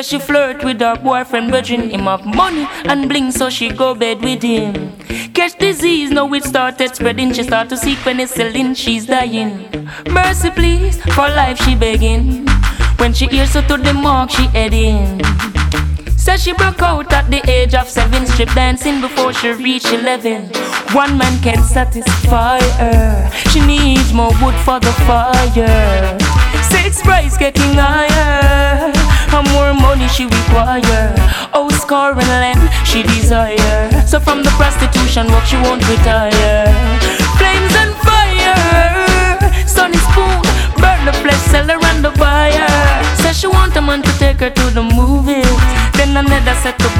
Says she flirt with her boyfriend, virgin him of money and bling, so she go bed with him. Catch disease, now it started spreading. She start to seek penicillin, she's dying. Mercy please, for life she begging. When she hears her to the mark, she heading. Says she broke out at the age of 7, strip dancing before she reached 11. One man can't satisfy her, she needs more wood for the fire. Sex price getting higher, and more money she require. Oh, score and land she desire. So from the prostitution work she won't retire. Flames and fire, sunny spoon, burn the flesh seller and the buyer. Says she want a man to take her to the movies, then another set to